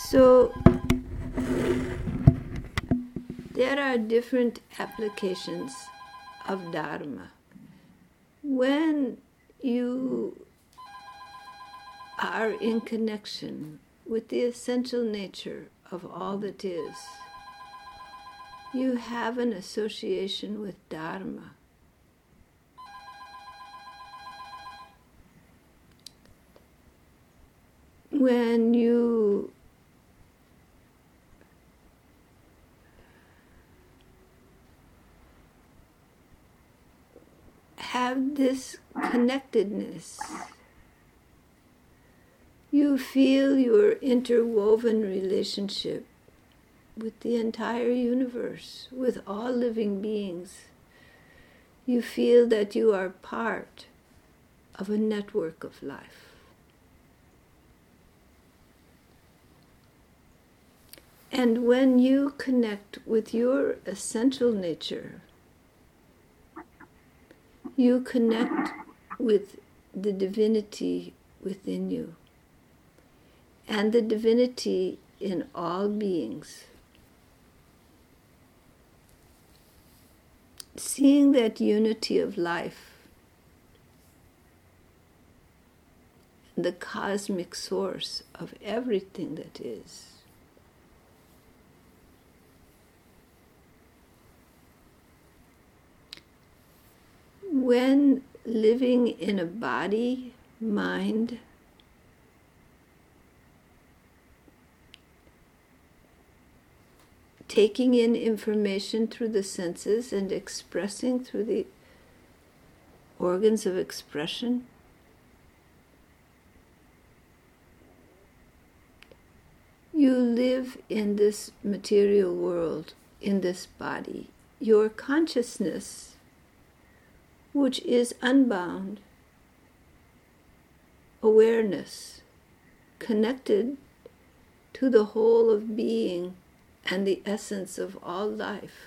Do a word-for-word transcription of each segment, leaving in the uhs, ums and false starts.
So there are different applications of Dharma. When you are in connection with the essential nature of all that is, you have an association with Dharma. When you have this connectedness, you feel your interwoven relationship with the entire universe, with all living beings. You feel that you are part of a network of life. And when you connect with your essential nature, you connect with the divinity within you and the divinity in all beings. Seeing that unity of life, the cosmic source of everything that is. When living in a body, mind, taking in information through the senses and expressing through the organs of expression, you live in this material world, in this body. Your consciousness, which is unbound awareness, connected to the whole of being and the essence of all life,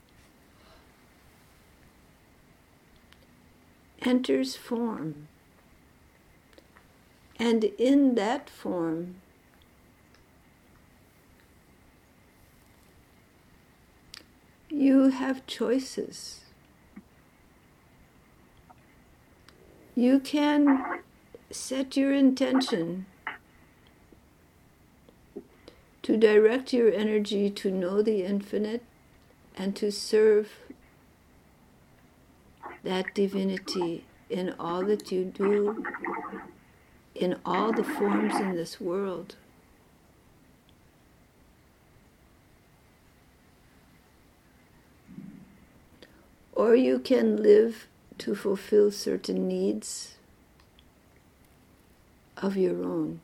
enters form. And in that form, you have choices. You can set your intention to direct your energy to know the infinite and to serve that divinity in all that you do, in all the forms in this world. Or you can live to fulfill certain needs of your own.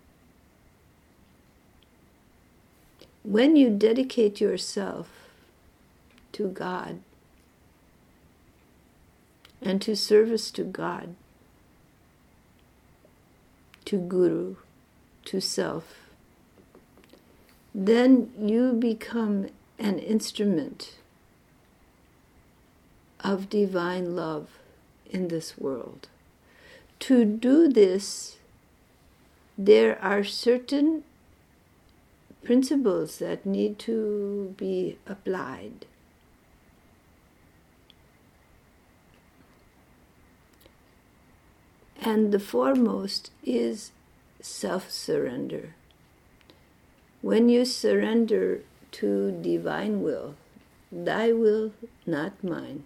When you dedicate yourself to God and to service to God, to Guru, to self, then you become an instrument of divine love in this world. To do this, there are certain principles that need to be applied. And the foremost is self-surrender. When you surrender to divine will, thy will, not mine,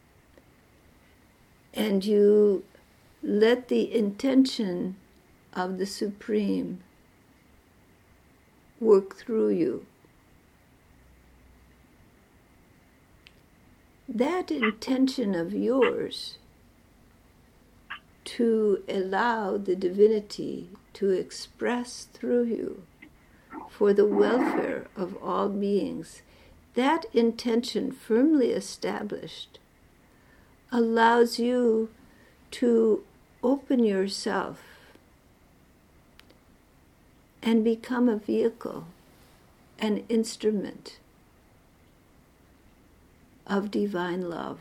and you let the intention of the Supreme work through you, that intention of yours to allow the divinity to express through you for the welfare of all beings, that intention firmly established allows you to open yourself and become a vehicle, an instrument of divine love.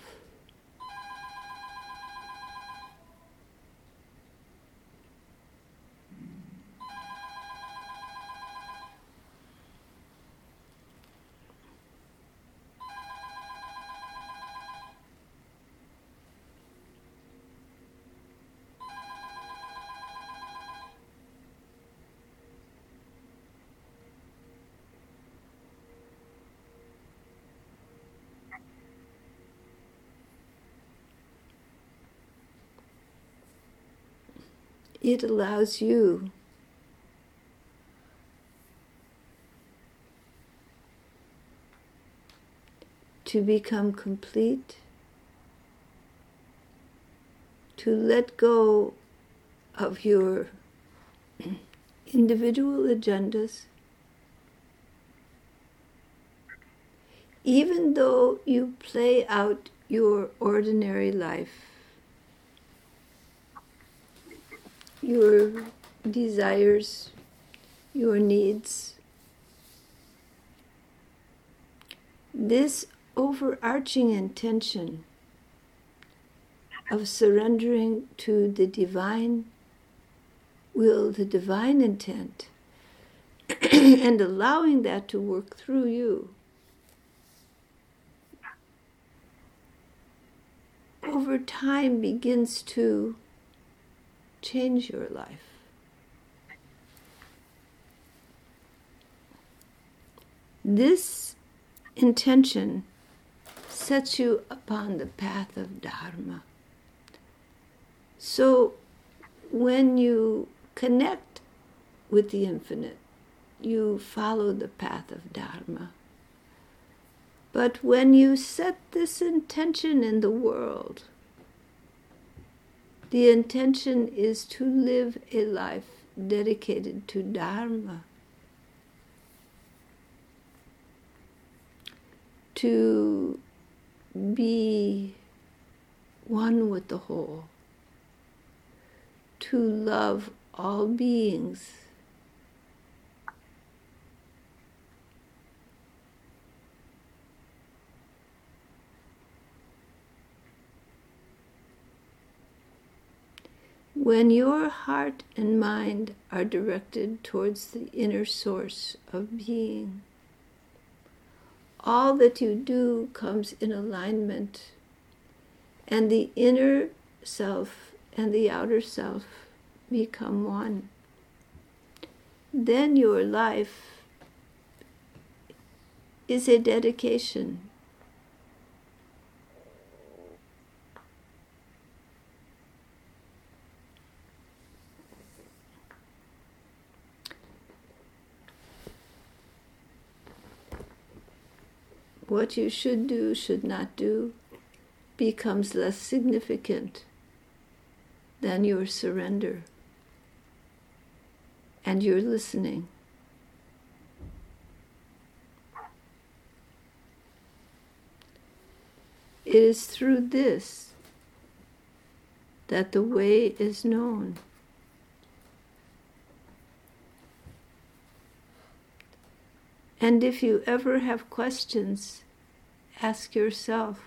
it allows you to become complete, to let go of your individual agendas, even though you play out your ordinary life, your desires, your needs. This overarching intention of surrendering to the divine will, the divine intent, and allowing that to work through you, over time begins to change your life. This intention sets you upon the path of Dharma. So when you connect with the infinite, you follow the path of Dharma. But when you set this intention in the world, the intention is to live a life dedicated to Dharma, to be one with the whole, to love all beings, when your heart and mind are directed towards the inner source of being, all that you do comes in alignment, and the inner self and the outer self become one. Then your life is a dedication. What you should do, should not do, becomes less significant than your surrender and your listening. It is through this that the way is known. And if you ever have questions, ask yourself,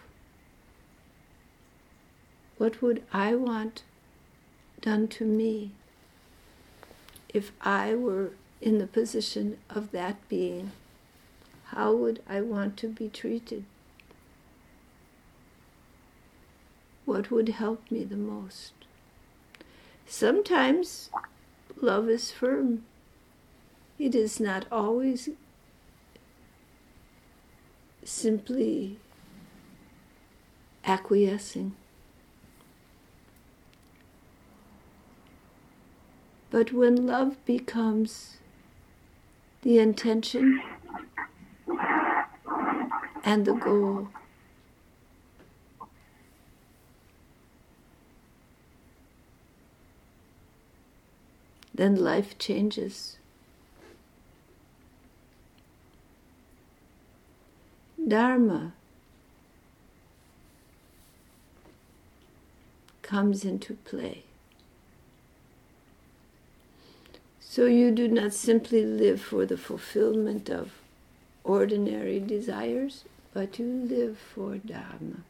what would I want done to me if I were in the position of that being? How would I want to be treated? What would help me the most? Sometimes love is firm. It is not always simply acquiescing. But when love becomes the intention and the goal, then life changes. Dharma comes into play. So you do not simply live for the fulfillment of ordinary desires, but you live for Dharma.